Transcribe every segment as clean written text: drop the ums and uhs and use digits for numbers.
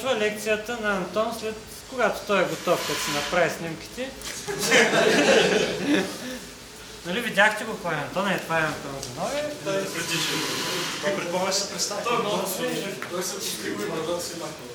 започва лекцията на Антон след когато той е готов, като си направи снимките. Нали видяхте го кой е Антон? Това е Антон Занови. Той предполага да се представи. Той се постигва и брадата си махна.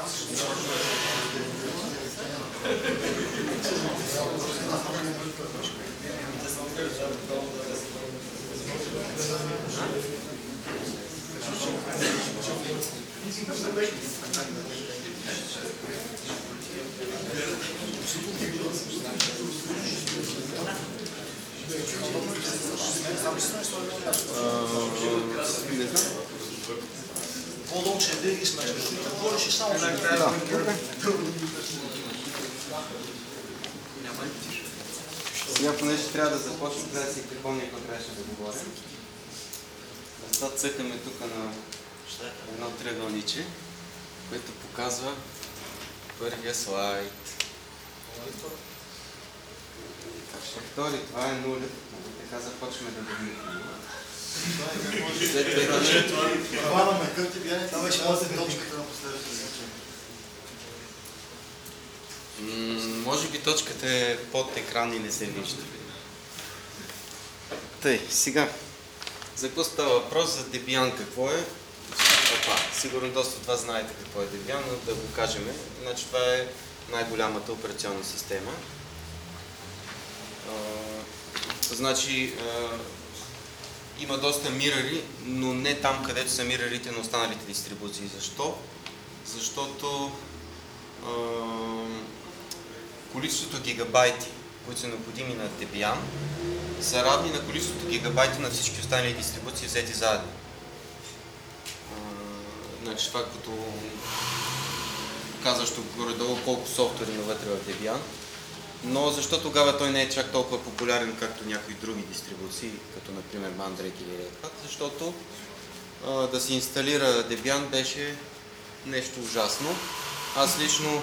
Не знам. По-долу ще винаги смешно. Говориш и само накрая. Сега, понеже трябва да започнем, трябва да си припомня какво трябваше да говорим. Затова цъкаме тук на едно триъгълниче, което показва първия слайд. Втори, това е нулев. Така започваме да върнем. След това на къвти бяне, това беше точката на последващата значение. Може би точката е под екран и не се вижда. Тъй, сега. За какво става въпрос? За Debian какво е? Сигурно доста от вас знаете какво е Debian, но да го кажем. Значи това е най-голямата операционна система. Значи има доста мирари, но не там, където са мирарите на останалите дистрибуции. Защо? Защото количеството гигабайти, които са необходими на Debian, са равни на количеството гигабайти на всички останали дистрибуции взети заедно. Значи това като казващо горе-долу колко софтуер има вътре в Debian. Но защо тогава той не е чак толкова популярен, както някои други дистрибуции, като например Mandrake или Red Hat? Защото да се инсталира Debian беше нещо ужасно. Аз лично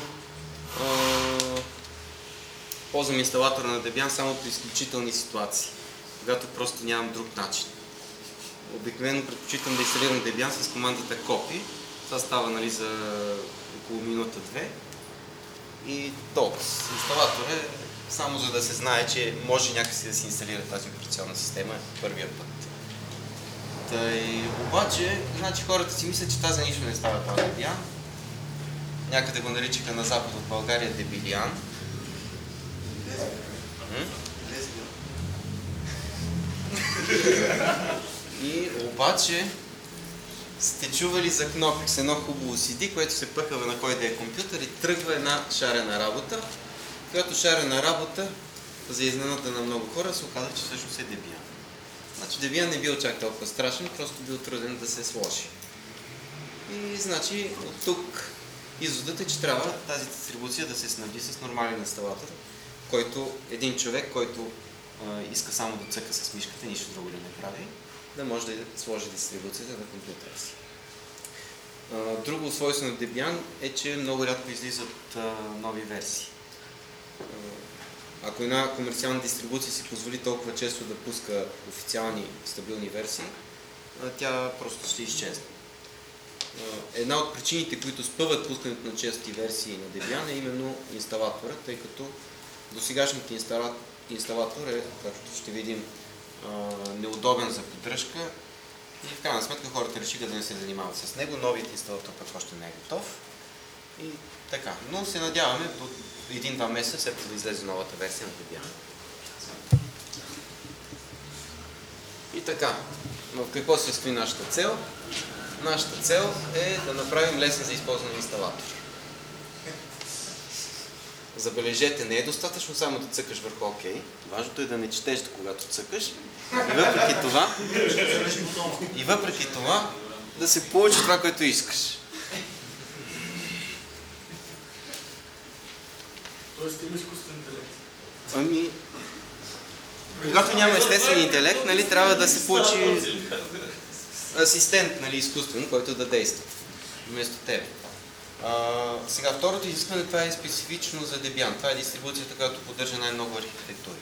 ползвам инсталатора на Debian само при изключителни ситуации, когато просто нямам друг начин. Обикновено предпочитам да инсталирам Debian с командата copy. Това става, нали, за около минута-две. И толкова. Инсталатор е само за да се знае, че може някакси да се инсталира тази операционна система първия път. Тъй, обаче, значи хората си мислят, че тази нищо не става това Debian. Някъде го наричаха на запад от България Debilian. И обаче сте чували за Knoppix, едно хубаво CD, което се пъхава на кой да е компютър и тръгва една шарена работа, която шарена работа, за изненада на много хора, се оказа, че всъщност е Debian. Значи Debian не бил чак толкова страшен, просто бил труден да се сложи. И значи от тук изводът е, че трябва тази дистрибуция да се снабди с нормален инсталатор, който един човек, който иска само да цъка с мишката, нищо друго да не прави, да може да сложи дистрибуцията на компютъра си. Друго свойство на Debian е, че много рядко излизат нови версии. Ако една комерциална дистрибуция си позволи толкова често да пуска официални стабилни версии, тя просто ще изчезне. Една от причините, които спъват пускането на чести версии на Debian е именно инсталатора, тъй като досегашният инсталатор е, както ще видим, неудобен за поддръжка и в крайна сметка хората решиха да не се занимават с него. Новият инсталатор пък още не е готов и така. Но се надяваме до 1-2 месеца след като да излезе новата версия на Debian. И така, в какво се състои нашата цел? Нашата цел е да направим лесен за използване инсталатор. Забележете, не е достатъчно само да цъкаш върху ОК. Важното е да не четеш, когато цъкаш. И въпреки това да се получи това, което искаш. Тоест има изкуствен интелект. Ами, когато няма естествен интелект, нали, трябва да се получи асистент, нали, изкуствен, който да действа вместо тебе. Сега, второто изискване, това е специфично за Debian. Това е дистрибуцията, която поддържа най-много архитектури.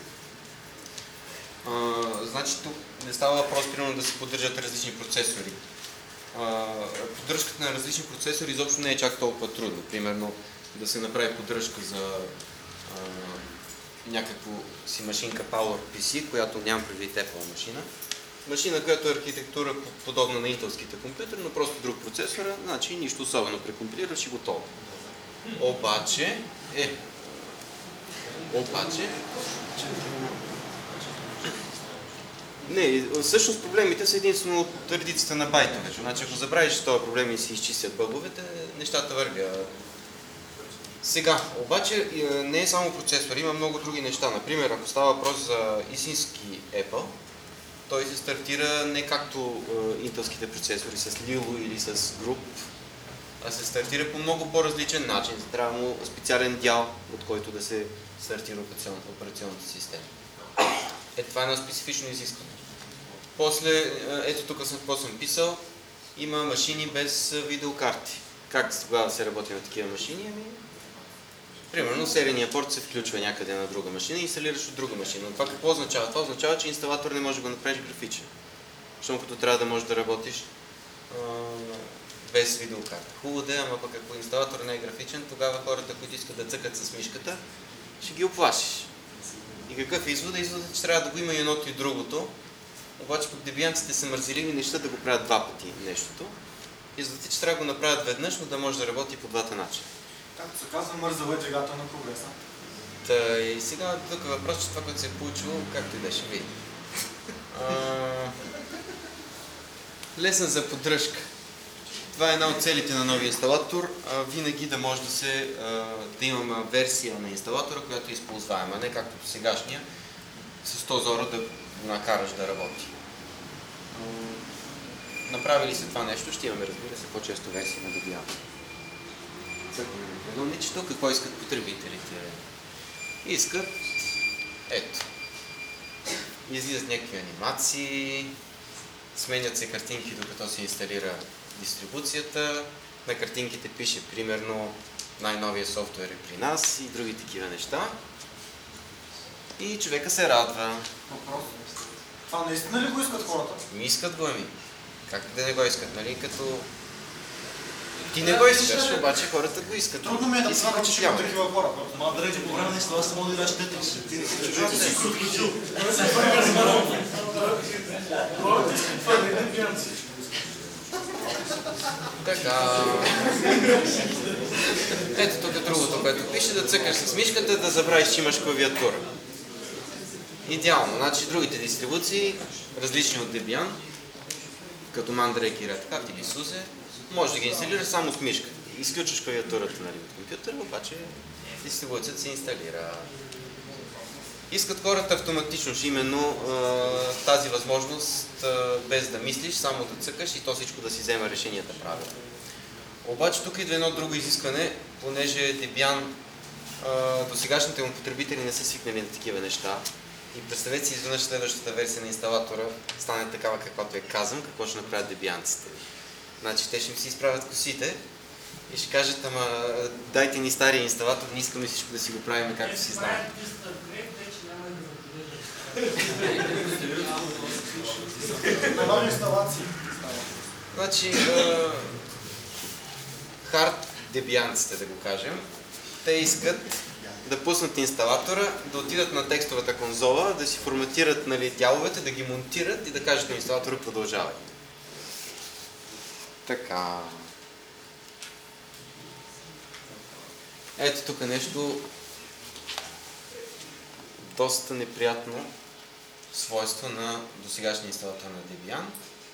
Значи тук не става въпрос, примерно, да се поддържат различни процесори. поддръжката на различни процесори изобщо не е чак толкова трудно. Примерно да се направи поддръжка за някакво си машинка PowerPC, която нямам предвид Apple машина. Машина, която е архитектура подобна на интелските компютъри, но просто друг процесор, значи нищо особено, прекомпилираш и готово. Обаче, не, всъщност проблемите са единствено от редицата на байтове. Значи, ако забравиш този проблем и си изчистят бъговете, нещата вървят. Сега, обаче не е само процесор, има много други неща. Например, ако става въпрос за истински Apple, той се стартира не както интелските процесори с Lilo или с Group, а се стартира по много по-различен начин. Трябва му специален дял, от който да се стартира операционната система. Това е едно специфично изискване. После, ето тук какво съм писал, има машини без видеокарти. Как тогава се работи на такива машини? Примерно серийният порт се включва някъде на друга машина и инсталираш от друга машина. Но това какво означава? Това означава, че инсталатор не може да го направиш графичен. Защото като трябва да можеш да работиш без видеокарта. Хубаво да е, ама пък ако инсталатор не е графичен, тогава хората, които искат да цъкат с мишката, ще ги оплашиш. И какъв е изводът? Изводът е, че трябва да го има и едното и другото. Обаче пък дебианците са мързеливи неща да го правят два пъти нещото. Изводът е, че трябва да го направят веднъж, но да може да работи по двата начина. Както се казва, мързава е джегата на прогреса. Та и сега тук е въпрос, че това, което се е получило, както и да ще види. Лесен за поддръжка. Това е една от целите на новия инсталатор. Винаги да може да имаме версия на инсталатора, която е използваема, не както сегашния, с 100 зора да го накараш да работи. Направили се това нещо, ще имаме, разбира се, по-често версия на Debian. Но не че тук какво искат потребителите. Искат, ето, излизат някакви анимации, сменят се картинки, докато се инсталира дистрибуцията. На картинките пише, примерно, най-новия софтуер е при нас и други такива неща. И човека се радва. Въпрос. Това наистина ли го искат хората? Искат го, Как да не го искат, нали? Като... Ти не го искаш, обаче хората го искат. Трудно ми е да правя, че има такива хора. Ма да рече, по време на инсталация мога да играеш Тетрис. Така. Ето тук другото, което пише, да цъкаш с мишката, да забравиш, че имаш клавиатура. Идеално. Значи другите дистрибуции, различни от Debian, като Mandrake и Red Hat или SUSE, може да ги инсталираш само с мишка. Изключваш клавиатурата от компютъра, обаче дистрибуцията се инсталира. Искат хората автоматично, именно тази възможност, без да мислиш, само да цъкаш и то всичко да си взема решенията правилно. Обаче тук идва едно друго изискване, понеже Debian до сегашните му потребители не са свикнали на такива неща. И представете си изведнъж следващата версия на инсталатора стане такава, каквато казвам, какво ще направят дебианците. Значи те ще ми си изправят косите и ще кажат, ама дайте ни стария инсталатор, не искаме всичко да си го правим както си знаем. Нови инсталации. Значи, хард дебианците, да го кажем, те искат да пуснат инсталатора, да отидат на текстовата конзола, да си форматират, нали, дяловете, да ги монтират и да кажат на инсталатора продължавай. Така. Ето тук нещо доста неприятно свойство на досегашния инсталатор на Debian.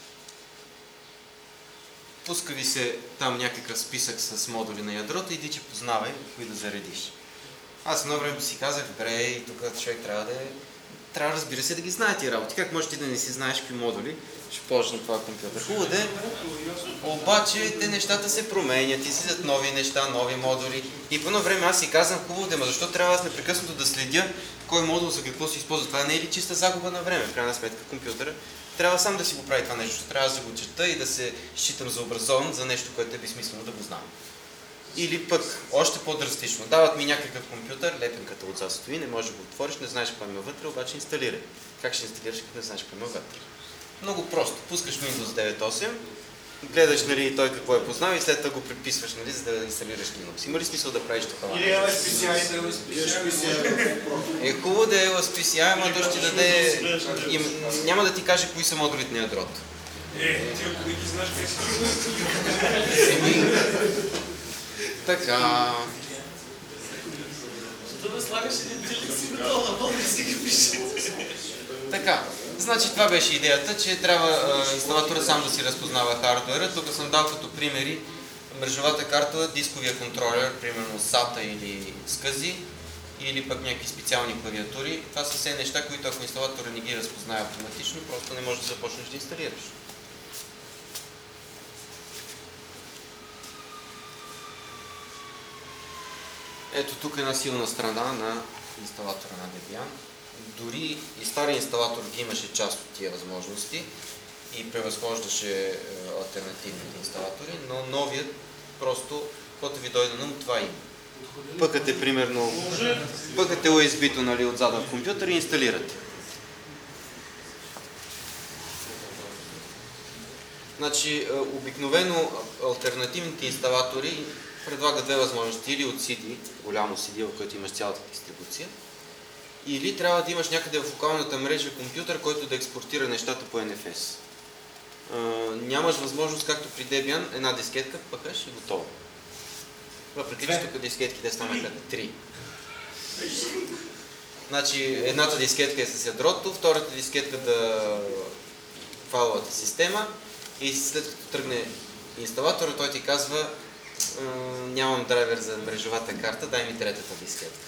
Пуска ви се там някакъв списък с модули на ядрото и иди, че познавай кои да заредиш. Аз едно време си казах, добре, и тук човек трябва, разбира се, да ги знае тия работи. Как можеш ти да не си знаеш какви модули ще ползваш на това компютър? Хубаво де, обаче те нещата се променят, излизат нови неща, нови модули. И по едно време аз си казвам, хубаво де, защо трябва аз непрекъснато да следя кой модул за какво се използва? Това не е ли чиста загуба на време? В крайна сметка компютъра трябва сам да си го прави това нещо, трябва да го чета и да се считам за образован за нещо, което е безсмислено да го знам. Или пък, още по-драстично, дават ми някакъв компютър, лепенката отзад стои, не можеш да го отвориш, не знаеш какво има вътре, обаче инсталирай. Как ще инсталираш, като не знаеш какво има вътре? Много просто. Пускаш Windows 9.8 гледаш, нали, той какво е познал и след това го приписваш, нали, за да инсталираш Linux. Има ли смисъл да правиш това? Или LSPCI. Е хубаво да е LSPCI, ама то ще даде... Няма да ти каже кои са модулите на ядрото. Ти ако не ги знаеш, как си? Така... Да слагаш един тилик си надолу на болни си ги пише. Така, значи това беше идеята, че трябва инсталатора сам да си разпознава хардуера. Тук съм дал като примери мрежовата карта, дисковия контролер, примерно SATA или SCSI, или пък някакви специални клавиатури. Това са все неща, които ако инсталатора не ги разпознае автоматично, просто не можеш да започнеш да инсталираш. Ето тук е една силна страна на инсталатора на Debian. Дори и стария инсталатор ги имаше част от тия възможности и превъзхождаше алтернативните инсталатори, но новият просто, когато ви дойде на ум, това има. Пъкате примерно, пъкате USB-то, нали, отзад в компютър и инсталирате. Значи, обикновено алтернативните инсталатори предлагат две възможности. Или от CD, голямо CD, в който имаш цялата дистрибуция, или трябва да имаш някъде в локалната мрежа компютър, който да експортира нещата по NFS. Нямаш възможност, както при Debian, една дискетка, пъхаш и готово. Въпреки че тук дискетките станаха 3. Значи, едната дискетка е с ядрото, втората дискетка да файловата система и след като тръгне инсталатора, той ти казва: нямам драйвер за мрежовата карта, дай ми третата дискетка.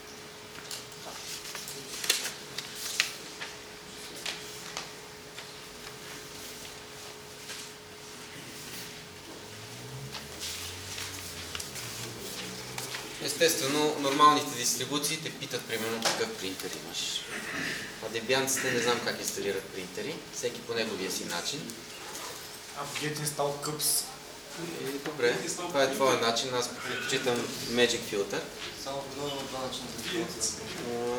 Естествено, нормалните дистрибуции те питат примерно какъв принтер имаш. А дебианците не знам как инсталират принтери, всеки по неговия си начин. Get install cups. Добре, това е твоя начин, аз предпочитам Magic Filter. Само два начина за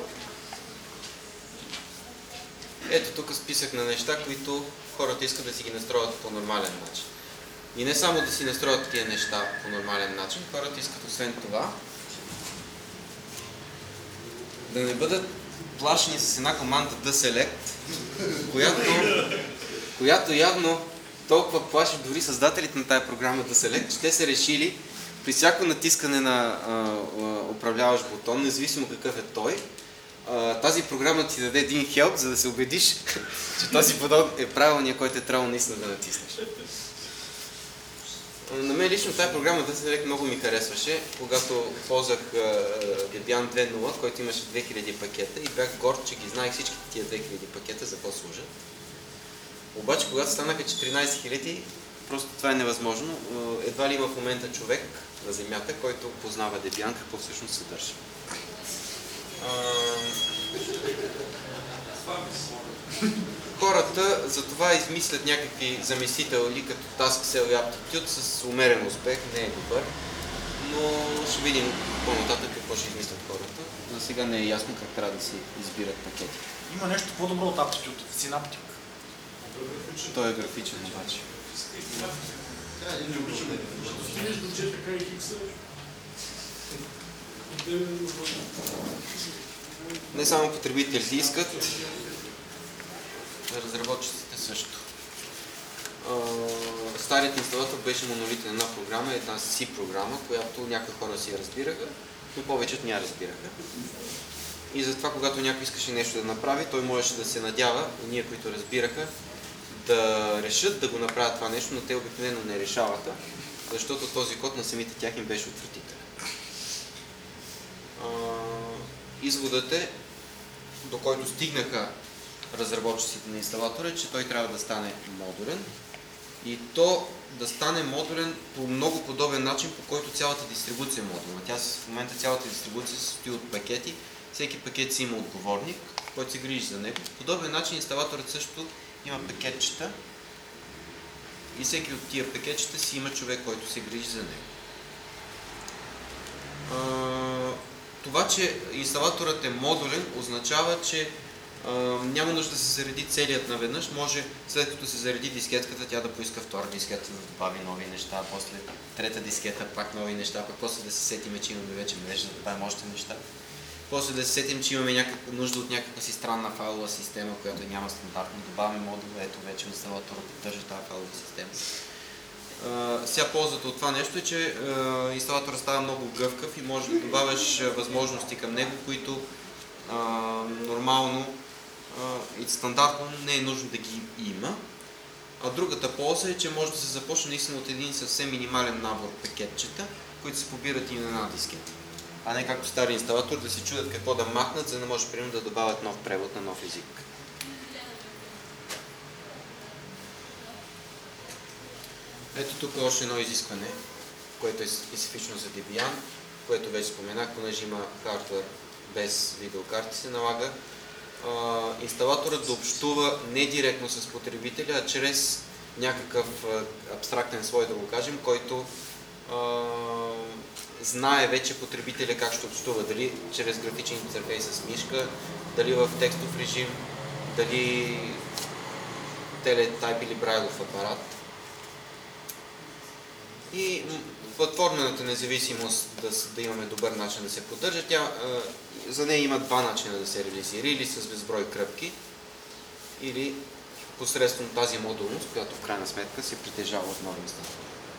Ето тук списък на неща, които хората искат да си ги настроят по нормален начин. И не само да си настроят тия неща по нормален начин, хората искат освен това да не бъдат плашени с една команда dselect, която явно толкова плаши дори създателите на тая програма dselect, че те са решили при всяко натискане на управляващ бутон, независимо какъв е той, тази програма ти даде един help, за да се убедиш, че този бутон е правилният, който е трябвало наистина да натиснеш. На мен лично тази програма dselect много ми харесваше, когато ползвах Debian 2.0, който имаше 2000 пакета и бях горд, че ги знаех всички тия 2000 пакета за какво служат. Обаче, когато станаха 14 000, просто това е невъзможно. Едва ли има в момента човек на Земята, който познава Debian, какво всъщност съдържа. Хората за това измислят някакви заместители като TaskCell и Aptitude с умерен успех, не е добър, но ще видим по-нататък какво ще измислят хората. За сега не е ясно как трябва да си избират пакети. Има нещо по-добро от Aptitude, Synaptic. Той е графичен обаче. Не само потребителите искат, разработчиците също. Старият инсталатор беше монолитен, една програма, една C програма, която някои хора си я разбираха, но повечето не я разбираха. И затова, когато някой искаше нещо да направи, той можеше да се надява, и ние, които разбираха, да решат да го направят това нещо, но те обикновено не решаваха, защото този код на самите тях им беше отвратителен. Изводът е, до който стигнаха разработчиците на инсталатора, че той трябва да стане модулен и то да стане модулен по много подобен начин, по който цялата дистрибуция е модулна. Тя в момента цялата дистрибуция се състои от пакети, всеки пакет си има отговорник, който се грижи за него. По подобен начин инсталаторът също има пакетчета и всеки от тия пакетчета си има човек, който се грижи за него. Това, че инсталаторът е модулен, означава, че Няма нужда да се зареди целият наведнъж, може след като се зареди дискетката, тя да поиска втора дискета, да добави нови неща, после трета дискета, пак нови неща, пък после да се сетиме, че имаме вече мрежа, да добавим още неща. После да се сетим, че имаме нужда от някаква си странна файлова система, която няма стандартно, добавяме модула, ето вече инсталатора поддържа тази файлова система. Сега ползата от това нещо е, че инсталатора става много гъвкав и може да добавяш възможности към него, които нормално и стандартно не е нужно да ги има. А другата полза е, че може да се започне наистина от един съвсем минимален набор пакетчета, които се побират и на една дискета. А не както стари инсталатор да се чудят какво да махнат, за да може примерно да добавят нов превод на нов език. Ето тук е още едно изискване, което е специфично за Debian, което вече споменах, понеже има хардвер без видеокарти, се налага инсталаторът да общува не директно с потребителя, а чрез някакъв абстрактен слой, да го кажем, който знае вече потребителя как ще общува. Дали чрез графичен интерфейс с мишка, дали в текстов режим, дали телетайп или брайлов апарат. И платформената независимост да имаме добър начин да се поддържа. За нея има два начина да се реализира. Или с безброй кръпки, или посредством тази модулност, която в крайна сметка се притежава от нови инсталатори.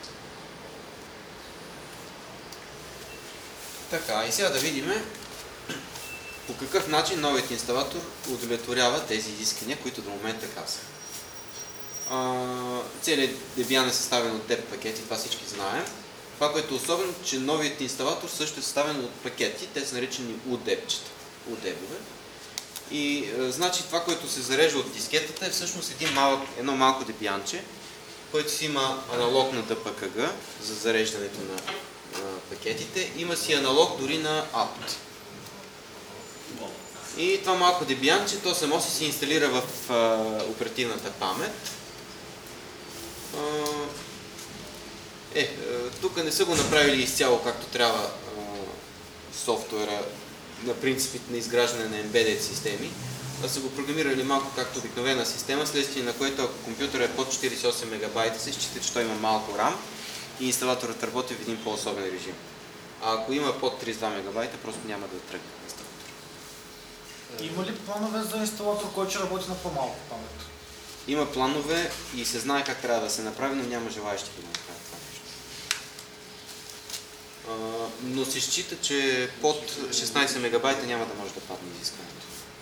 Така, и сега да видим по какъв начин новият инсталатор удовлетворява тези изисквания, които до момента казах. Целият Debian е съставен от DEB пакети, това всички знаем. Това, което е особено, че новият инсталатор също е съставен от пакети, те са наричани UDEB-чета, UDEB-ове. И значи това, което се зарежда от дискетата е всъщност едно малко Debian-че, което си има аналог на DPKG за зареждането на пакетите, има си аналог дори на apt. И това малко Debian-че, то само си се инсталира в оперативната памет. Тук не са го направили изцяло както трябва софтуера на принципите на изграждане на embedded системи, а са го програмирали малко както обикновена система, следствие на което ако компютърът е под 48 мегабайта, се счита, че той има малко RAM и инсталаторът работи в един по-особен режим. А ако има под 32 мегабайта, просто няма да тръгне инсталатор. Има ли планове за инсталатор, който ще работи на по-малко памет? Има планове и се знае как трябва да се направи, но няма желаещи да направят това нещо. Но се счита, че под 16 мегабайта няма да може да падне изискването.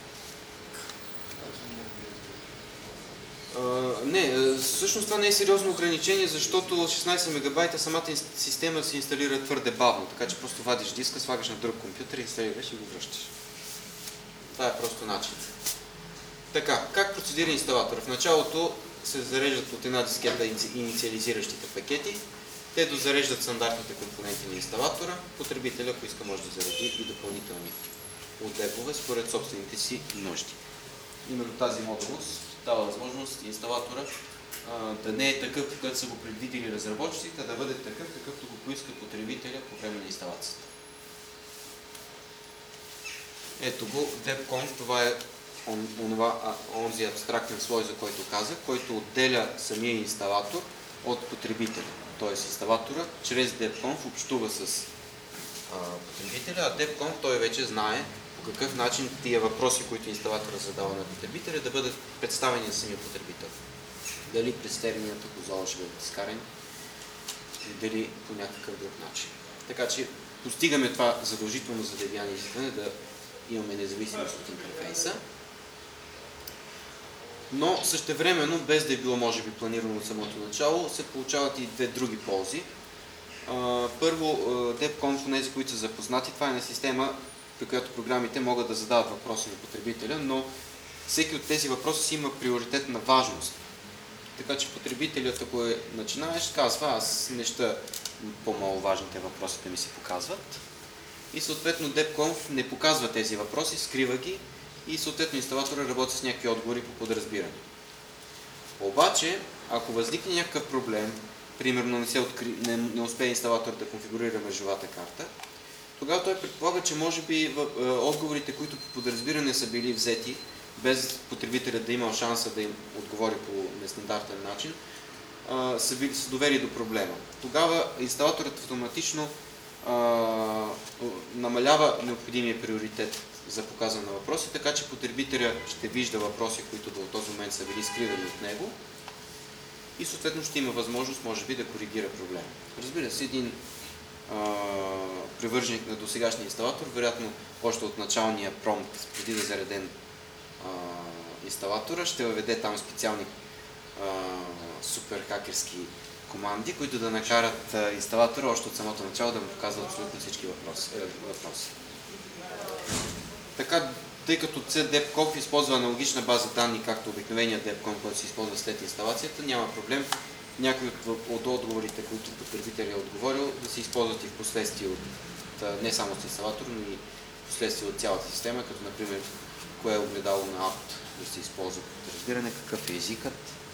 Всъщност това не е сериозно ограничение, защото 16 мегабайта самата система се инсталира твърде бавно, така че просто вадиш диска, слагаш на друг компютър, инсталираш и го връщаш. Това е просто начин. Така, как процедира инсталатора? В началото се зареждат от една дискета инициализиращите пакети. Те дозареждат стандартните компоненти на инсталатора. Потребителя, ако иска, може да зареди и допълнителни UDEB-ове според собствените си нужди. Именно тази модулност дава възможност инсталатора да не е такъв, какъвто са го предвидили разработчиците, а да бъде такъв, какъвто го поиска потребителя по време на инсталацията. Ето го, DebConf, това е онзи абстрактен слой, за който казах, който отделя самия инсталатор от потребителя. Тоест инсталатора чрез DebConf общува с потребителя, а DebConf той вече знае по какъв начин тия въпроси, които инсталатора задава на потребителя, да бъдат представени на самия потребител. Дали през термината конзола ще бъдат изкарани, дали по някакъв друг начин. Така че постигаме това задължително за Debian изискване да имаме независимост от интерфейса. Но същевременно, без да е било може би планирано от самото начало, се получават и две други ползи. Първо, DebConf, тези, които са запознати, това е на система, при която програмите могат да задават въпроси на потребителя, но всеки от тези въпроси си има приоритетна важност. Така че потребителят, ако е начинаеш, казва, аз не ща по-маловажните въпроси да ми се показват. И съответно DebConf не показва тези въпроси, скрива ги и съответно инсталатора работи с някакви отговори по подразбиране. Обаче, ако възникне някакъв проблем, примерно не успее инсталатор да конфигурира мрежовата карта, тогава той предполага, че може би отговорите, които по подразбиране са били взети, без потребителят да имал шанса да им отговори по нестандартен начин, са довели до проблема. Тогава инсталаторът автоматично намалява необходимия приоритет за показване на въпроси, така че потребителя ще вижда въпроси, които до този момент са били скривани от него и съответно ще има възможност, може би, да коригира проблема. Разбира се, един привърженик на досегашния инсталатор, вероятно още от началния промпт, преди да е зареден инсталатора, ще въведе там специални супер хакерски команди, които да накарат инсталатора още от самото начало да му показва абсолютно всички въпроси. Така, тъй като CDEPCONF използва аналогична база данни, както обикновения DEPCON, който се използва след инсталацията, няма проблем някои от отговорите, които потребителят е отговорил, да се използват и в последствие от не само от инсталатор, но и в последствие от цялата система, като например кое е огледало на apt да се използва под разбиране, какъв е езикът.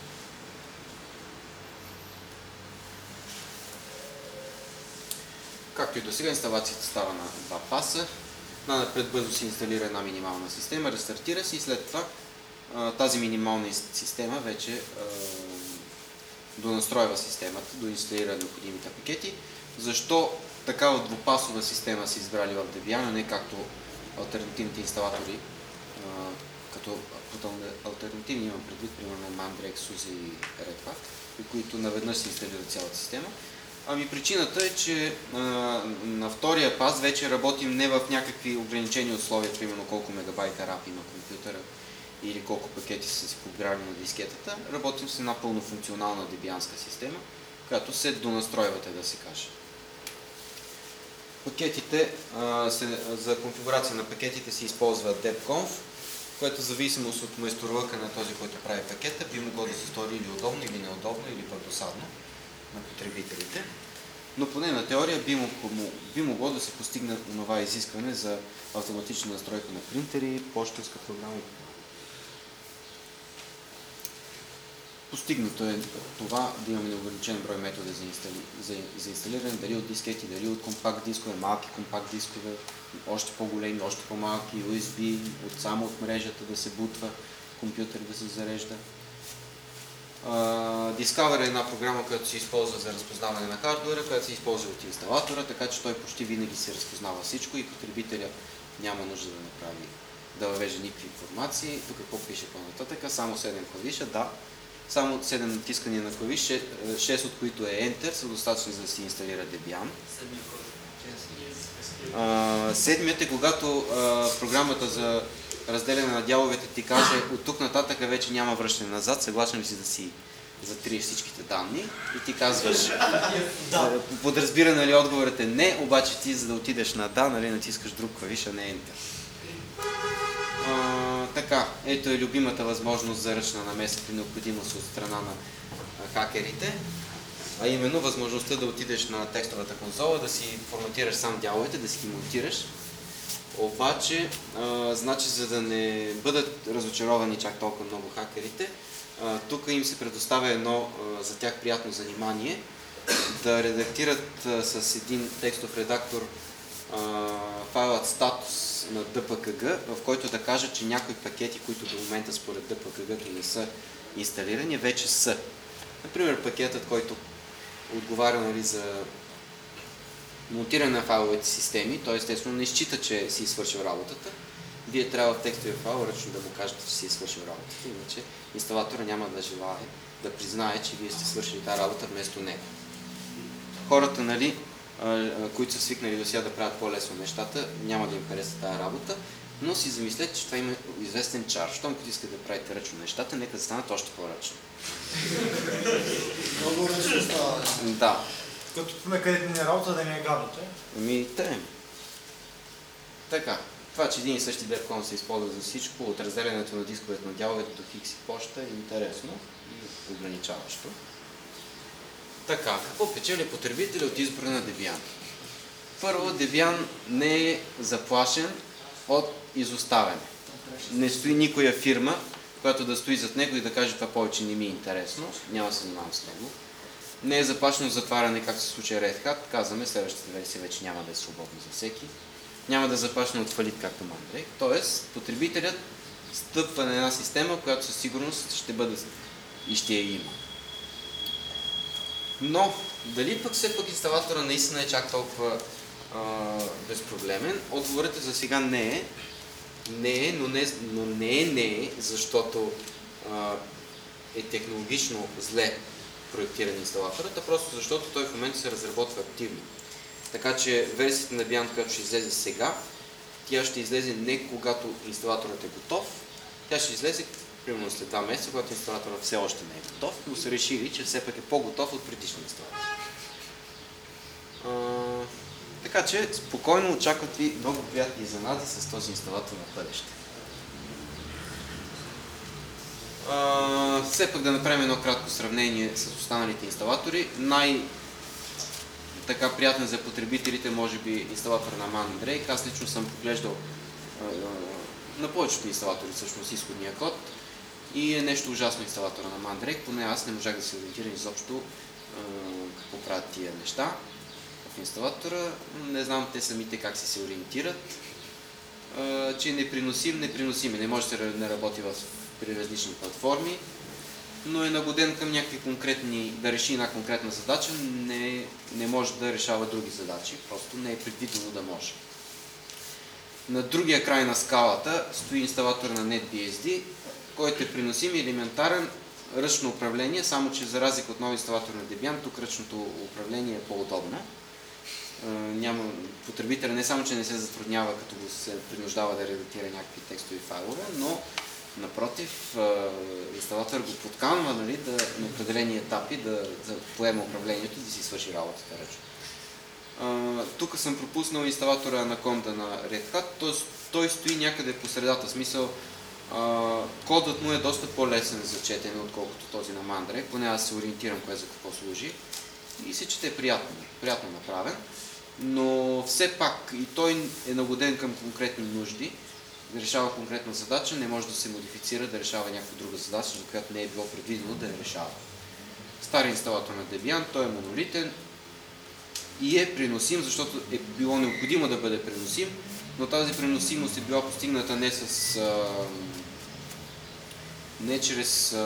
Както и до сега, инсталацията става на два паса. Най-напред бързо се инсталира една минимална система, рестартира се и след това тази минимална система вече донастройва системата, доинсталира необходимите пакети. Защо такава двупасова система са избрали в Debian, а не както алтернативните инсталатори, като алтернативни имам предвид, примерно Mandrake, SUSE и Red Hat, при които наведнъж се инсталира цялата система. Ами причината е, че на втория пас вече работим не в някакви ограничени условия, примерно колко мегабайта RAM има компютъра или колко пакети са си подбрали на дискетата. Работим с една пълнофункционална дебианска система, която се донастройвате, да се каже. Пакетите, за конфигурация на пакетите се използва DEPCONF, което в зависимост от майсторлъка на този, който прави пакета, би могло да се стори или удобно, или неудобно, или пък досадно на потребителите. Но поне на теория би могло да се постигне това изискване за автоматична настройка на принтери, почтенска програма. Постигнато е това да имаме неограничен брой методи за инсталиране, дали от дискети, дали от компакт дискове, малки компакт дискове, още по-големи, още по-малки, USB, само от мрежата да се бутва, компютър да се зарежда. Discover е една програма, която се използва за разпознаване на хардуера, която се използва от инсталатора, така че той почти винаги се разпознава всичко и потребителя няма нужда да въвежда никакви информации. Тук какво пише по-нататък? Само 7 клавиша, да. Само 7 натискания на клавиш, 6 от които е Enter, са достатъчни за да се инсталира Debian. Седмият е когато програмата за разделяне на дяловете ти каже от тук нататък вече няма връщане назад, съгласен ли си да си затриеш всичките данни и ти казваш подразбира, нали, отговорът е не, обаче ти за да отидеш на да, нали, натискаш друг клавиш, а не Enter. Така, ето е любимата възможност за ръчна намеса при необходимост от страна на хакерите, а именно възможността да отидеш на текстовата конзола, да си форматираш сам дяловете, да си ги монтираш. Обаче, значи, за да не бъдат разочаровани чак толкова много хакерите, тук им се предоставя едно за тях приятно занимание да редактират с един текстов редактор файлът статус на DPKG, в който да кажат, че някои пакети, които до момента според DPKG не са инсталирани, вече са. Например, пакетът, който отговаря, нали, за монтиране на файловите системи, той естествено не счита, че си свършил работата. Вие трябва в текстовия файл ръчно да му кажете, че си свършил работата, иначе инсталатора няма да желае да признае, че вие сте свършили тази работа вместо него. Хората, нали, които са свикнали до сега да правят по-лесно нещата, няма да им хареса тази работа, но си замислете, че това има известен чар. Щом като искате да правите ръчно нещата, нека да станат още по-ръчно. Много ръчно става. Да. Като поне където не е работа, да не е гадното. Трем. Така. Това, че един и същи DEPCON се използва за всичко, от разделянето на дисковете на дяловете до фикс и почта, е интересно и ограничаващо. Така, какво печели потребителя от избора на Debian? Първо, Debian не е заплашен от изоставяне. Не стои никоя фирма, която да стои зад него и да каже, това повече не ми е интересно, няма да се занимавам с него. Не е заплашено затваряне, както се случи Red Hat, казваме, следващата версия вече няма да е свободна за всеки. Няма да започне от фалит, както Mandrake. Тоест, потребителят стъпва на една система, която със сигурност ще бъде и ще я има. Но, дали пък все пък инсталатора наистина е чак толкова безпроблемен? Отговорът за сега не е. Не е, но не е, защото е технологично зле проектиран инсталаторът, а просто защото той в момента се разработва активно. Така че версията на Debian, която ще излезе сега, тя ще излезе не когато инсталаторът е готов, тя ще излезе примерно след 2 месеца, когато инсталаторът все още не е готов, но са решили, че все пак е по-готов от предишния инсталатор. Така че спокойно очакват ви много приятни изненади с този инсталатор на бъдеще. Все пак да направим едно кратко сравнение с останалите инсталатори. Така приятен за потребителите може би инсталатор на Mandrake. Аз лично съм поглеждал на повечето инсталатори всъщност изходния код и е нещо ужасно инсталатора на Mandrake, поне аз не можах да се ориентирам изобщо какво правят тия неща в инсталатора. Не знам те самите как се ориентират, че е неприносим. Не може да работи при различни платформи, но е нагоден към някакви конкретни, да реши една конкретна задача, не може да решава други задачи, просто не е предвидено да може. На другия край на скалата стои инсталатор на NetBSD, който е приносим и елементарен ръчно управление, само че за разлика от нови инсталатор на Debian, тук ръчното управление е по-удобно. Потребителя не само, че не се затруднява, като го се принуждава да редактира някакви текстови файлове, но напротив, инсталатор го подканва на определени етапи да поема управлението и да си свърши работата ръчно. Тук съм пропуснал инсталатора Anaconda на Red Hat, т.е. той стои някъде по средата, в смисъл кодът му е доста по-лесен за четене, отколкото този на Mandrake, поне аз се ориентирам кое за какво служи и се чете приятно направен, но все пак и той е нагоден към конкретни нужди, да решава конкретна задача, не може да се модифицира да решава някаква друга задача, за която не е било предвидено да я решава. Стария инсталатор на Debian, той е монолитен и е преносим, защото е било необходимо да бъде преносим, но тази преносимост е била постигната не чрез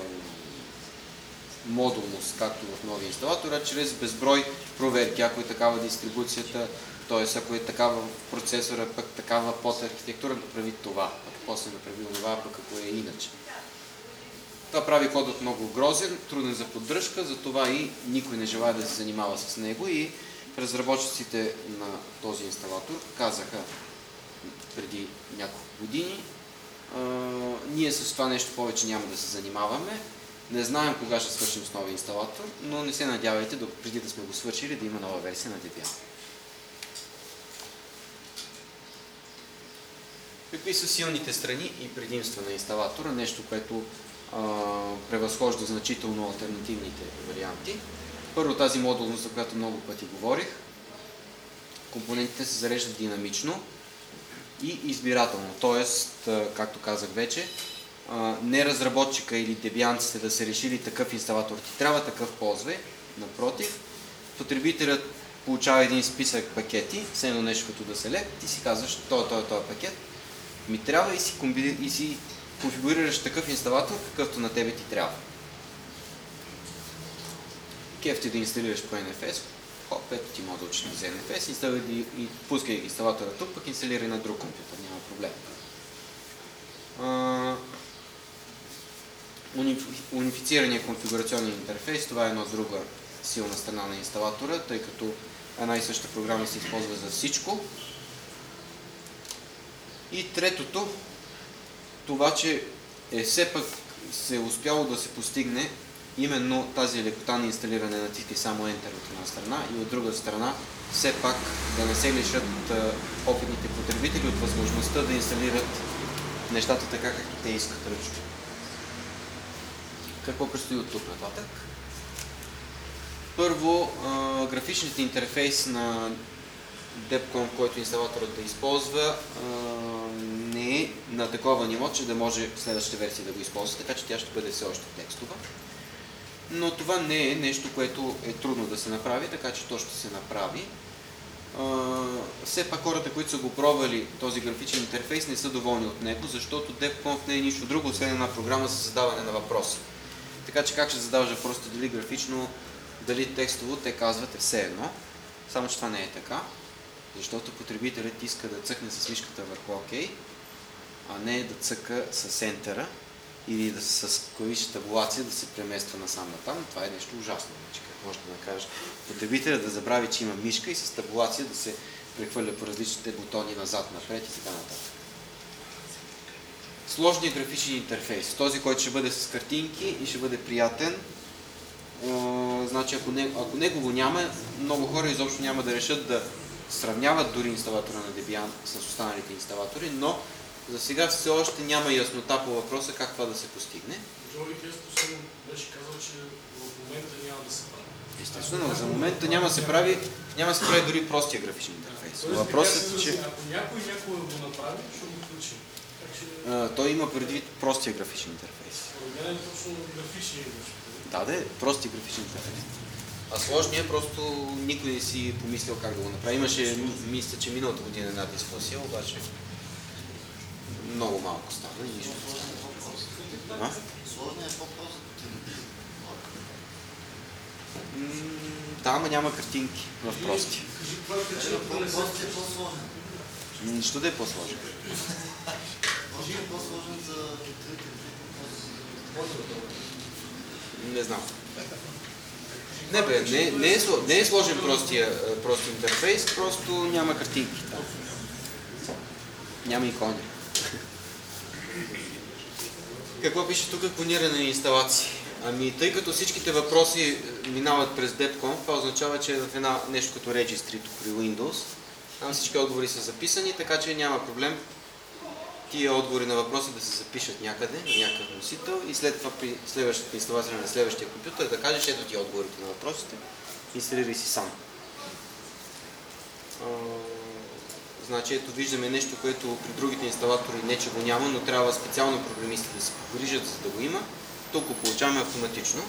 модулност, както в новия инсталатор, а чрез безброй проверки, ако е такава дистрибуцията, т.е. ако е такава в процесора, пък такава под архитектура, направи това, а после направи това, пък ако е иначе. Това прави кодът много грозен, труден за поддръжка, затова и никой не желая да се занимава с него и разработчиците на този инсталатор казаха преди няколко години, ние с това нещо повече няма да се занимаваме, не знаем кога ще свършим с новия инсталатор, но не се надявайте преди да сме го свършили да има нова версия на Debian. Какви са силните страни и предимства на инсталатора? Нещо, което превъзхожда значително алтернативните варианти. Първо тази модулност, за която много пъти говорих. Компонентите се зареждат динамично и избирателно. Тоест, както казах вече, не разработчика или дебианците да са решили такъв инсталатор ти трябва, такъв ползвай. Напротив, потребителят получава един списък пакети, все едно нещо като да се леп, ти си казваш, този пакет ми трябва и си конфигурираш такъв инсталатор, какъвто на тебе ти трябва. Кеф ти да инсталираш по NFS, ето ти модулчето за NFS, и пускай инсталатора тук, пък инсталирай на друг компютър, няма проблем. Унифицирания конфигурационен интерфейс, това е една друга силна страна на инсталатора, тъй като една и съща програма се използва за всичко. И третото, това, че все пък се е успяло да се постигне именно тази лекота на инсталиране, натискай само Enter от една страна и от друга страна все пак да не се лишат опитните потребители от възможността да инсталират нещата така, както те искат ръчно. Какво предстои от тук нататък? Първо, графичният интерфейс на DebConf, който инсталаторът да използва, не е на такова ниво, че да може в следващата версия да го използва, така че тя ще бъде все още текстова. Но това не е нещо, което е трудно да се направи, така че то ще се направи. все пак хората, които са го пробвали този графичен интерфейс, не са доволни от него, защото DevConf не е нищо друго, освен една програма за задаване на въпроси. Така че как ще задаваш въпросите, дали графично, дали текстово, те казват все едно. Само че това не е така, защото потребителят иска да цъкне с мишката върху OK, а не да цъка с Enter или да с клавиша табулация да се премества насам натам. Това е нещо ужасно. Как може да накажеш потребителя да забрави, че има мишка и с табулация да се прехвърля по различните бутони назад, напред и така нататък. Сложният графичен интерфейс, този, който ще бъде с картинки и ще бъде приятен. Значи, ако него го няма, много хора изобщо няма да решат да сравняват дори инсталатора на Debian с останалите инсталатори, но за сега все още няма яснота по въпроса как това да се постигне. Джоли Кеспосен беше казал, че в момента няма да се прави. Естествено, за момента няма да се прави дори простия графичен интерфейс. Въпросът е, че ако някой го направи, ще го включи. той има предвид простия графичен интерфейс. Не е точно графичния графичен. Да, простия графичен интерфейс. А сложния просто никой не си помислил как да го направи. Имаше, мисля, че миналата година една дискусия, обаче много малко стана и нищо не стана. Сложният е по-прост. Да, ама няма картинки в прости. Прости е по-сложен. Що да е по-сложен? Може е по-сложен за Не знам. Не бе, не е сложен простия интерфейс, просто няма картинки. Няма икони. Какво пише тук? Клониране на инсталации. Ами, тъй като всичките въпроси минават през DevConf, това означава, че е в нещо като Registry при Windows. Там всички отговори са записани, така че няма проблем тия отговори на въпроси да се запишат някъде, на някакъв носител и след това при следващата инсталация на следващия компютър да кажеш, ето ти отговорите на въпросите, инсталирай си сам. Значи ето виждаме нещо, което при другите инсталатори не че го няма, но трябва специално програмисти да се погрижат, за да го има. Тук го получаваме автоматично.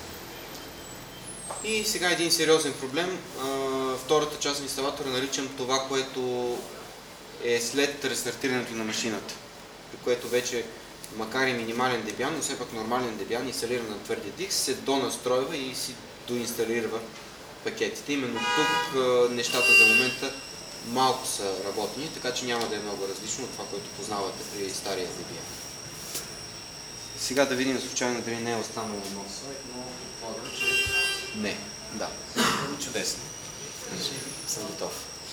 И сега един сериозен проблем. Втората част на инсталатора наричам това, което е след рестартирането на машината, при което вече, макар и минимален Debian, но все пак нормален Debian, инсталиран на твърдия диск, се донастройва и си доинсталира пакетите. Именно тук нещата за момента малко са работни, така че няма да е много различно от това, което познавате при стария Debian. Сега да видим случайно дали не е останало нов сайт, но предполагам, че не. Да. Чудесно. Съм готов.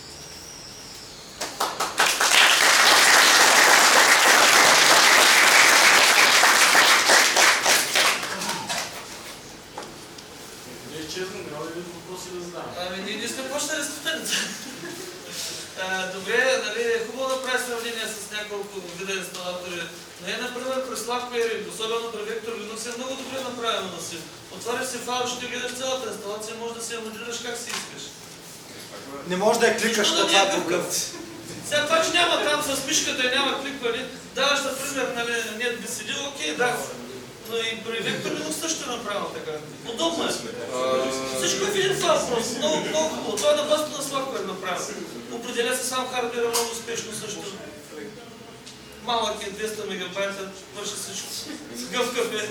Честно, няма ли въпроси да задам? Ние не сме почнали с питането. Добре, нали, е хубаво да прави сравнение с няколко вида инсталатори. Но е, например, при SlavQuery, особено при Vector Linux е много добре направено да си. Отваряш си файл, ще гледаш цялата инсталация, може да си я моделираш как си искаш. Не може да я кликаш, това е проблем. Сега това, че няма там с мишката и няма кликване, даваш, например, нали, нет би седил, окей, да. Но и при Vector Linux също е направено така. Удобно е. Всичко е в един файл просто. Много хубаво. Това е на базата на SlavQuery направено. Определя се сам хардвера много успешно също. Малък е 200 мегабайта, върши всичко. Гъвкав е.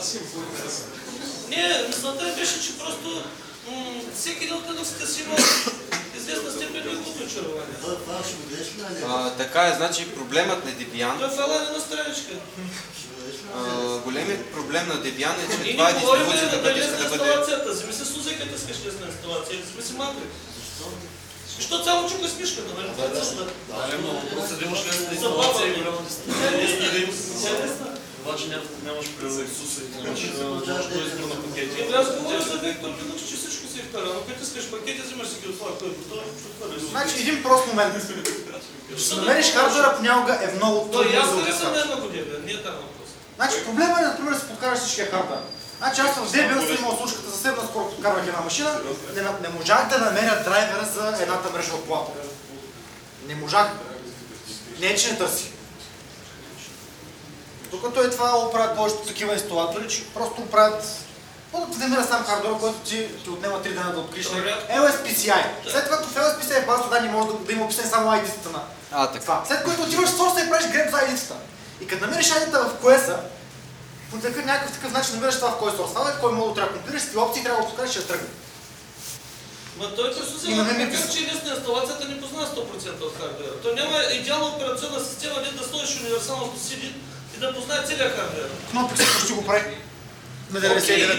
Не, мисълта беше, че просто всеки един от Linux-ите си има известна степен неговото очарование. Това ще го гледаш ли? Така е, значи проблемът на Debian. Той файл е една страничка. Големият проблем на Debian е, че Ние това е не говорим дистрибуцията, която иска да бъде... инсталацията. Вземи се Суза, като искаш лесна инсталация, или вземи си Matrix. Защо цяло чука с мишката, нали? Това е цялата. Да, много просто да имаш лесна инсталация инсталация и и голяма дистрибуция. Обаче нямаш примерно Исуса и нямаш множество избор на пакети. Аз говоря за Vector Linux, че всичко си е вкарано. Като искаш пакети, взимаш си ги от това, който той ще отвърли. Значи един прост момент. Ще намериш хардвера понякога е много Той трудно аз да го харесвам откажеш. една година, не е там въпрос. Значи проблема е, например, да си подкараш всичкия хардвер. Значи аз в Debian съм имал случката съвсем наскоро подкарвах една машина, не можах да намеря драйвера за едната мрежова плата. Не можах. Не, че не търси. Докато е това оправят повечето такива инсталатори, че просто оправят да ти намира сам хардуер, който ти отнема 3 дена да откриеш LSPCI. След това в LSPCI базата данни може да има описани само ID-тата на това. След което отиваш в сорса и правиш греб за ID-тата. И като намериш ID-та в QS-а, по някакъв такъв начин намираш това в кой сорс файл, кой модул трябва да компилираш, с опции трябва да го покажеш, ще тръгне. Ма той просто се така, че лесно инсталацията не познава 100% от хардуера. Той няма идеална операционна система, да сложиш универсалното CD и да познае целият хардуер. Knoppix почти го прави. На 99.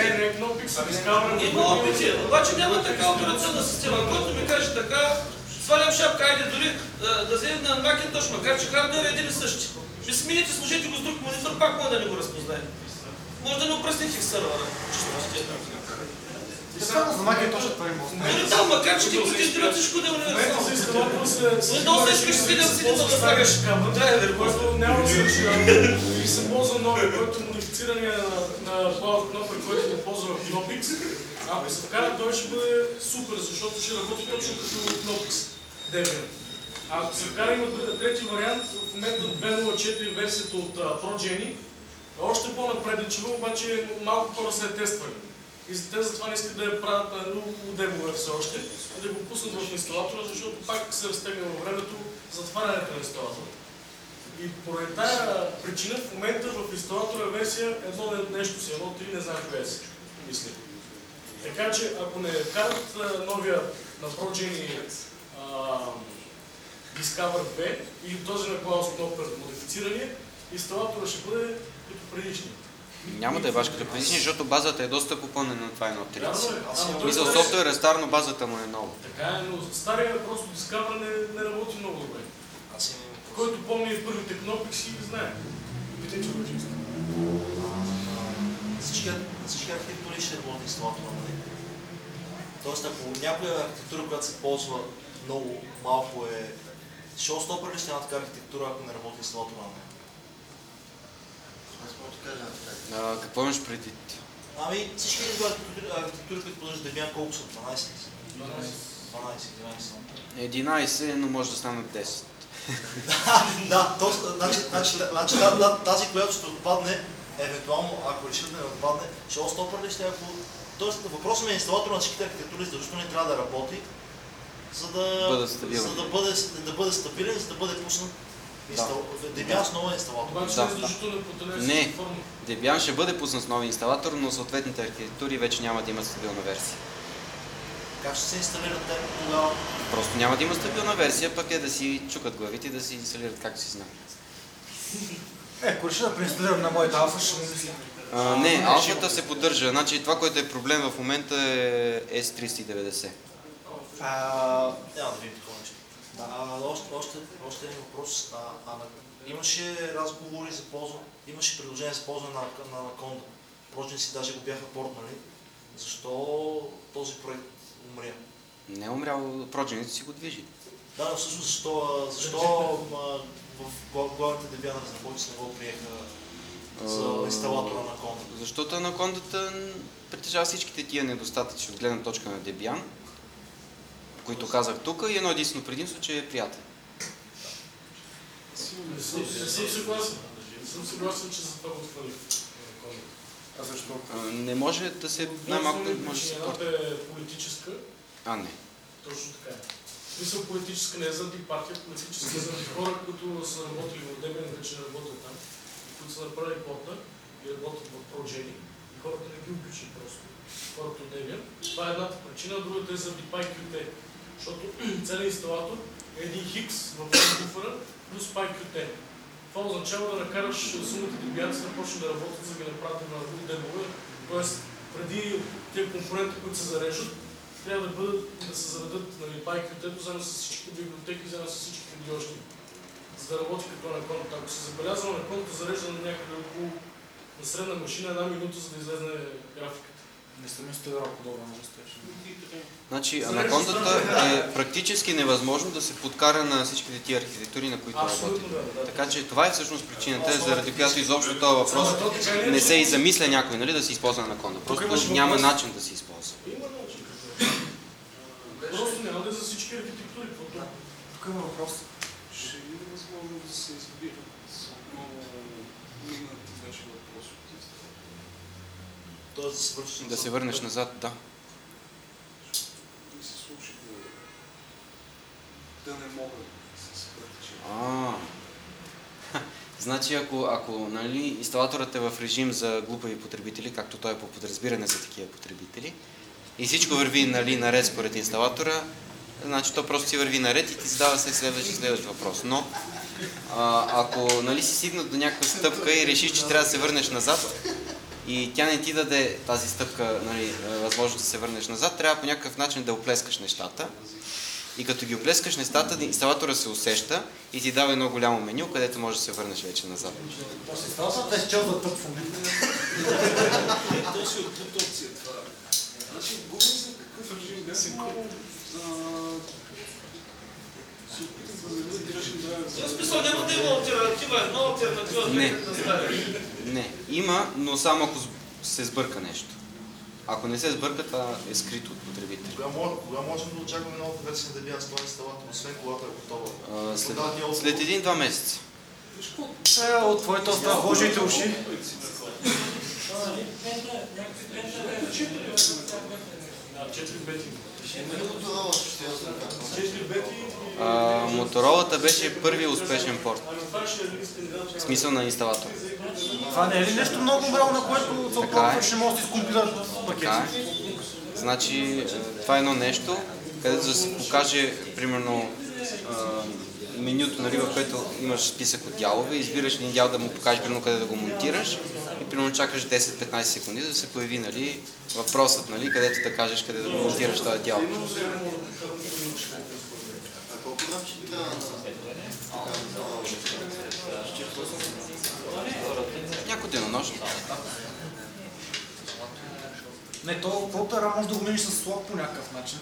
Има опити, обаче няма така операционна система. Който ми каже така, свалям шапка, айде дори да вземем на Macintosh, макар че хардуер е един и същи. Ще смените, сложите го с друг монитор, пак може да не го разпознае. Може да не опростите сервера. За Macintosh ще твърди мост. Да, макар че ти го тестират всичко да е универсално. Windows искаш си да да слагаш драйвер. Който няма да свърши и се ползва новия, който е модифицирания на Power Knopper, който не ползва в Knoppix. Ако се вкара, той ще бъде супер, защото ще работи точно като Knoppix Debian. Ако се вкара, има трети вариант, в момента 2.0.4 версията от ProGeny, още по-напредничева, обаче малко хора се е тествали. И те затова не искат да я правят на удебове все още, и да го пуснат в инсталатора, защото пак се разтегне във времето затварянето на инсталатора. И поради тая причина в момента в инсталатора е версия 1 нещо си, 1.3 не знам коя си, мисля. Така че ако не карат новия на ProGeny Discover 2 или този на Klaus Knopper модифицирания, инсталатора ще бъде като предишния. Няма да е баш като предишния, защото базата е доста попълнена на това 1.30. Мисля, софтуер е стар, но базата му е нова. Така е, но стария просто Discover не работи много добре. Който помни и първите кнопки и знае. Питайте го, че Всички архитектури ще работи инсталатора, нали? Тоест, ако някоя архитектура, която се ползва много малко е шоустопър ли ще една така архитектура, ако не работи инсталатора на нея? Какво имаш предвид? Ами всички архитектури, които подлежат Debian, колко са? 12? 11, но може да станат 10. Да, значи тази, която ще отпадне, евентуално, ако решите да не отпадне, шоустопър ли ще ако... Тоест, въпросът ми е инсталатора на всичките архитектури, задължително не трябва да работи, за да бъде стабилен, за да бъде пуснат Debian с нова инсталатор. Не, Debian ще бъде пуснат с нов инсталатор, но съответните архитектури вече няма да имат стабилна версия. Как ще се инсталират те тогава? Просто няма да има стабилна версия, пък е да си чукат главите и да си инсталират както си знаят. Ако реша да преинсталирам на моята алфа, ще ми мисля. Не, алфата се поддържа. Значи това, което е проблем в момента е S390. Няма да видим такова нещо. Още един въпрос. Имаше разговори за ползване, имаше предложение за ползване на Anaconda. Прочен си даже го бяха портнали. Защо този проект умря? Не е умрял, Progeny си го движи. Да, но всъщност защо в главните Debian разработчици не го приеха за инсталатора на Anaconda? Защото Anaconda притежава всичките тия недостатъци от гледна точка на Debian, които казах тук, и едно единствено предимство, че е приятел. Не съм съгласен, че за това го отхвърли. А защо? Не може да се... Най-малко може да се порта. Едната е политическа. Не. Точно така е. Мисъл политическа не е заради партия, политическа заради хора, които са работили в Debian, вече не работят там, които са направили порта и работят в ProGeny. И хората не ги обичат просто. Хората от Debian. Това е едната причина, другата е заради PyQt. Защото целият инсталатор е един хикс в буфера плюс PyQt. Това означава да накараш сумите дебианци да почнат да работят, за да ги направят на демове. Тоест, преди тези компоненти, които се зареждат, трябва да се заредат PyQt-то заедно с всичките библиотеки, заедно с всичките биошни, за да работи като Anaconda. Ако се забелязва, Anaconda зарежда на някъде около на средна машина 1 минута, за да излезне графиката. Не съм инсталирал подобно нещо. Значи, Anaconda е практически невъзможно да се подкара на всичките тия архитектури, на които работи. Така че това е всъщност причината, заради която изобщо този въпрос не се и замисля някой, нали, да се използва Anaconda. Просто няма начин да се използва. Има начин. Просто няма да е за всички архитектури. Тук има въпрос. Ще има възможност да се избират. Много минат вече въпрос от Тоест да се върнеш назад, да. Да не мога да се спрати. Значи ако нали, инсталаторът е в режим за глупави потребители, както той е по подразбиране за такива потребители, и всичко върви нали, наред според инсталатора, значи то просто си върви наред и ти задава се следващ въпрос. Но ако нали, си стигнат до някаква стъпка и решиш, че трябва да се върнеш назад и тя не ти даде тази стъпка, нали, възможност да се върнеш назад, трябва по някакъв начин да оплескаш нещата. И като ги оплескаш нещата, инсталатора се усеща и ти дава едно голямо меню, където можеш да се върнеш вече назад. Инсталаторът е счел за тъп в момента. То си от опция това. Значи, говорим за какъв режим гасен код. В смисъл няма да има алтернатива, една алтернатива, Не, има, но само ако се сбърка нещо. Ако не се сбърка, това е скрито от потребителя. Кога можем да очакваме новата версия да бяга с този инсталатор, освен колата е готова? След 1-2 месеца. От твоята остава Божиите уши. Моторолата беше първият успешен порт. В смисъл на инсталатор. Това не е ли нещо много мрало, на което се опробваш, не може да си скомпилираш пакети? Значи, това е едно нещо, където да се покаже, примерно, менюто, нали, в което имаш списък от дялове, избираш един дял да му покажеш, примерно, къде да го монтираш и примерно чакаш 10-15 секунди, за да се появи, нали, въпросът, нали, където да кажеш къде да го монтираш този дял. Някой денонощ. Не, то филтъра може да го минеш с слот по някакъв начин.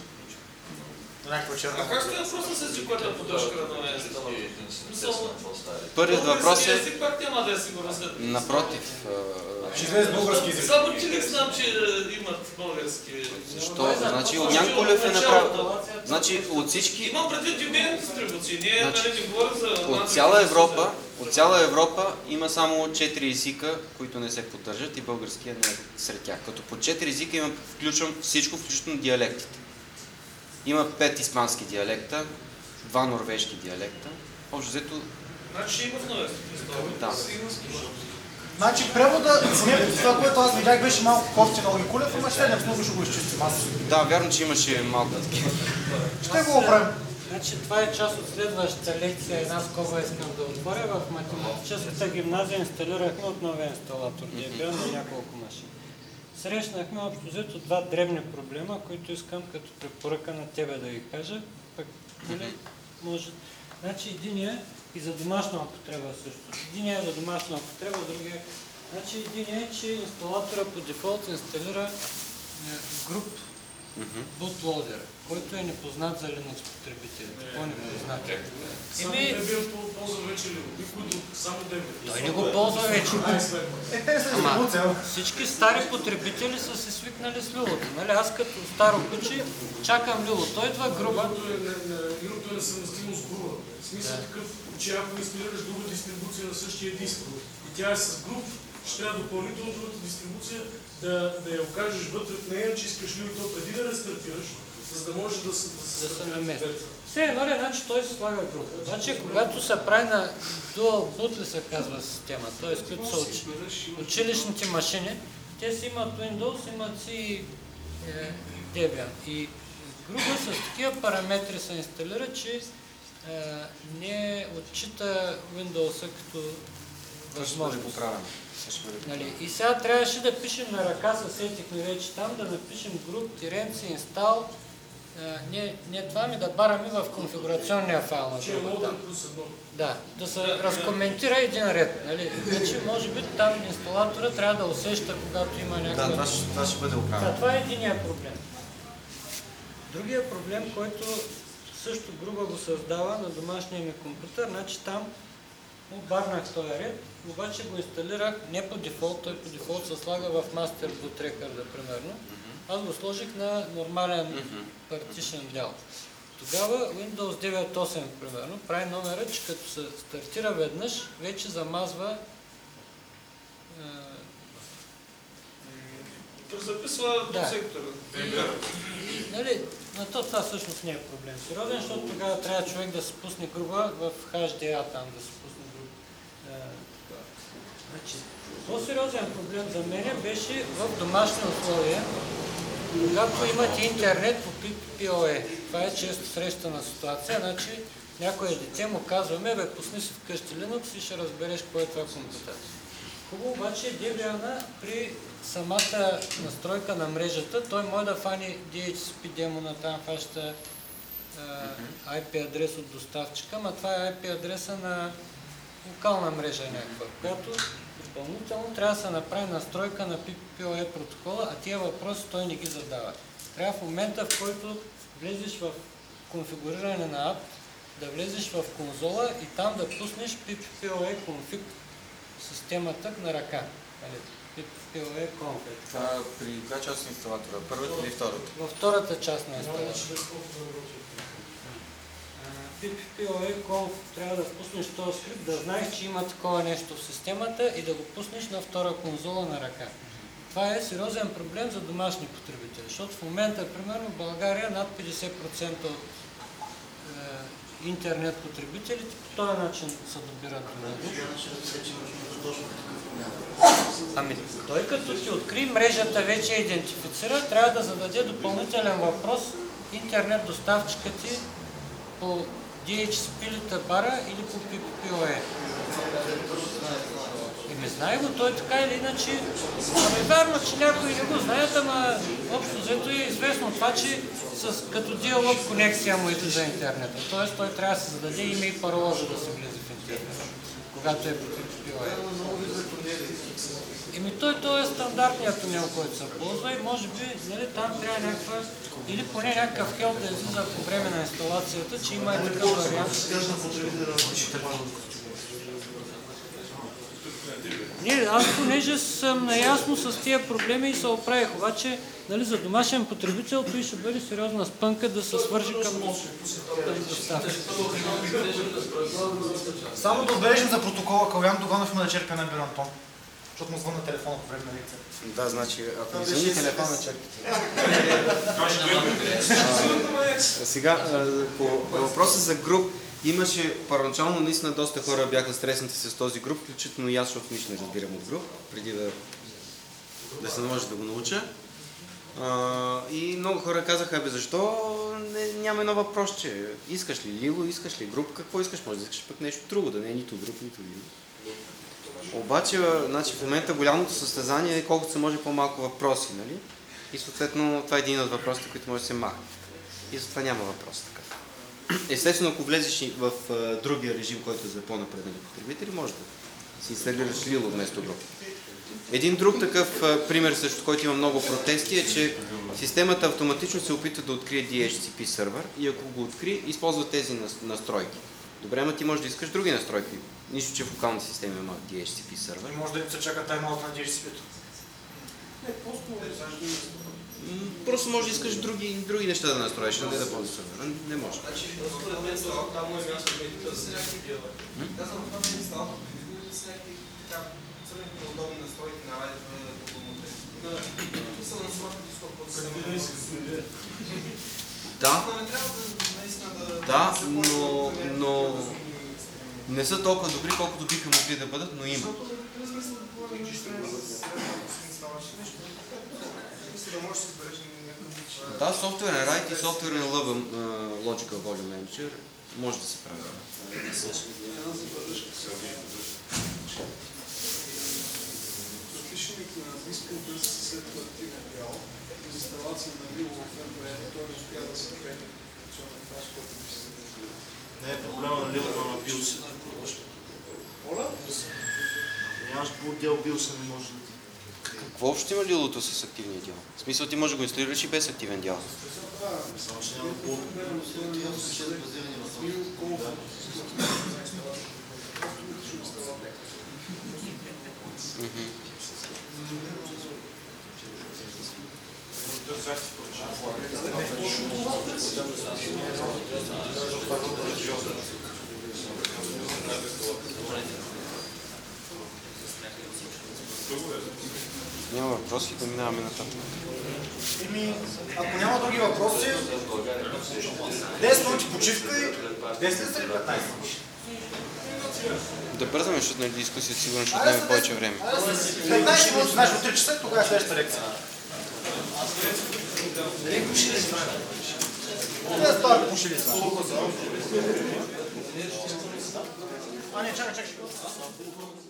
А как стои въпроса с езиковата поддръжка на новия инсталатор? Първият въпрос е... Език пак няма да е сигурно след... Напротив. Ще излезе български език. Само Тилик знам, че имат български... Защо? Значи Огнян Колев е направил... Значи от всички... Имам предвид юбилейни дистрибуции, ние не говорим за... От цяла Европа има само 4 езика, които не се поддържат и българския не е сред тях. Като по 4 езика включвам всичко, включително диалектите. Има 5 испански диалекта, 2 норвежки диалекта. Общо взето... Значи има в новия Да. Значи превода, това, което аз видях, беше малко кофтин Оги Кулев, ама ще не много ще го изчистим. Да, вярно, че имаше малко такива. Ще го оправим. Значи това е част от следващата лекция, една скоба искам да отворя. В математическата гимназия инсталирахме от новия инсталатор, бил на няколко машини. Срещнахме общо взето два дребни проблема, които искам като препоръка на тебе да ги кажа. Пък, нали, може... Значи единия и за домашна употреба също. Единия е за домашна употреба, другия... Значи единия е, че инсталатора по дефолт инсталира груп bootloader, който е непознат за Linux потребителите. Какво непознат? Само Debian ползва вече ли? Които само Debian. Той не го ползва вече. Ама всички стари потребители са се свикнали с Люлото. Нали? Аз като старо куче чакам Люло. Той идва груба. Люлото е несъвместимо с груба. В смисъл такъв, че ако инсталираш друга дистрибуция на същия диск и тя е с груп, ще трябва допълнително другата дистрибуция да я окажеш вътре в нея, че искаш ли и то преди да рестартираш, за да може да се намести. Все едно ли, значи той се слага група. Значи когато се прави на Dual Boot ли се казва система, т.е. които са училищните машини, те си имат Windows, имат си Debian. И група с такива параметри се инсталира, че не отчита Windows като възможност. Нали? И сега трябваше да пишем на ръка, сетихме вече там, да напишем group install. Не това ми да бараме в конфигурационния файл на групата. Да, да се разкоментира един ред. Нали? Значи, може би там инсталатора трябва да усеща, когато има някаква... Да, това ще бъде оправено. Да, това е единия проблем. Другия проблем, който също грубо го създава на домашния ми компютър, значи там обарнах този ред, обаче го инсталирах не по дефолт, той по дефолт се слага в Master Boot Record, примерно. Аз го сложих на нормален партишен дял. Тогава Windows 9.8, примерно, прави номера, че като се стартира веднъж, вече замазва Презаписва Да. до сектора. Нали, на това всъщност не е проблем сериозен, защото тогава трябва човек да се пусне група в HDA там, да се пусне група. Значи, по-сериозен проблем за мен беше в домашни условия, когато имате интернет по PPOE. Това е често срещана ситуация, значи някое дете му казваме, бе, пусни си вкъщи Linux и ще разбереш кое е това комплектация. Хубаво обаче Debian при самата настройка на мрежата, той може да фани DHCP демона, там фаща IP адрес от доставчика, но това е IP адреса на локална мрежа някаква, която допълнително трябва да се направи настройка на PPOE протокола, а тия въпроси той не ги задава. Трябва в момента, в който влезеш в конфигуриране на apt, да влезеш в конзола и там да пуснеш PPOE config системата на ръка. PPOE config. Това при коя част на инсталатора? Първата или втората? Във втората част на инсталацията. PPOE conf трябва да впуснеш този скрипт, да знаеш, че има такова нещо в системата и да го пуснеш на втора конзола на ръка. Това е сериозен проблем за домашни потребители, защото в момента, примерно, в България над 50% от интернет потребителите по този начин се добират до него. Ами той като ти откри мрежата вече идентифицира, трябва да зададе допълнителен въпрос интернет доставчика ти по DHCP ли табара или по PPOE. Еми знае го той така или иначе. Ами вярно, че някои не го знаят, ама общо взето е известно това, че като диалог конекция му иде за интернета. Тоест той трябва да се зададе име и парола, за да се влезе в интернет, когато е по PPOE. Еми той е стандартният тунел, който се ползва и може би нали, там трябва някаква или поне някакъв хелп да излиза по време на инсталацията, че има и такъв вариант. Не, аз понеже съм наясно с тия проблеми и се оправих, обаче нали, за домашен потребител той ще бъде сериозна спънка да се свържи към доставчика. Само да отбележим за протокола, Калян Доганов има да черпи една Антон. Защото му звънна телефона по време на лекция. Да, значи, ако ми звъни телефона, черпите. Сега, по въпроса за груп, имаше първоначално наистина доста хора бяха стреснати с този груп, включително и аз, защото нищо не разбирам от груп, преди да се наложи да го науча. И много хора казаха, бе защо няма едно въпрос, че искаш ли лило, искаш ли груп, какво искаш, може да искаш пък нещо друго, да не е нито груп, нито лило. Обаче, значи, в момента голямото състезание е колкото се може по-малко въпроси, нали? И съответно това е един от въпросите, които може да се махне. И затова няма въпрос така. Естествено, ако влезеш в другия режим, който е за по-напреднали потребители, може да си инсталираш лило вместо груп. Един друг такъв пример, също, който има много протести, е, че системата автоматично се опитва да открие DHCP сервер и ако го откри, използва тези настройки. Добре, ама ти можеш да искаш други настройки. Нищо, че в локалната система има DHCP сервер. И може да се чака тайм-аут на DHCP-то. Просто може да искаш други неща да настроиш, а не да ползваш сервера. Не може. Там е място, където се казвам, това не е стало. С някакви удобни настройки на радиото на допълнителни. Са настройки 100%. Да, но не са толкова добри, колкото биха могли да бъдат, но има. Да, софтуерен RAID и софтуерен Logical Volume Manager може да се прави. Запишените на диска да се след активен дял, инсталация на лило в МБН, той не успя да се крее апликационен файл, който би се задържи. Не е проблема на лилото на BIOS. Оля? Нямаш дял BIOS, не може да ти. Какво общо има лилото с активния дял? В смисъл ти може да го инсталираш и без активен дял. Само че няма по... Няма въпрос. въпроси да минаваме нататък. Ако няма други въпроси, 10 минути почивка и 10 ли са ли 15? Да бързаме, защото на дискусията сигурно ще отнеме повече време. 15 минути, значи от 3 часа, тогава е следващата лекция. Не, става пушили са. А не, чакай.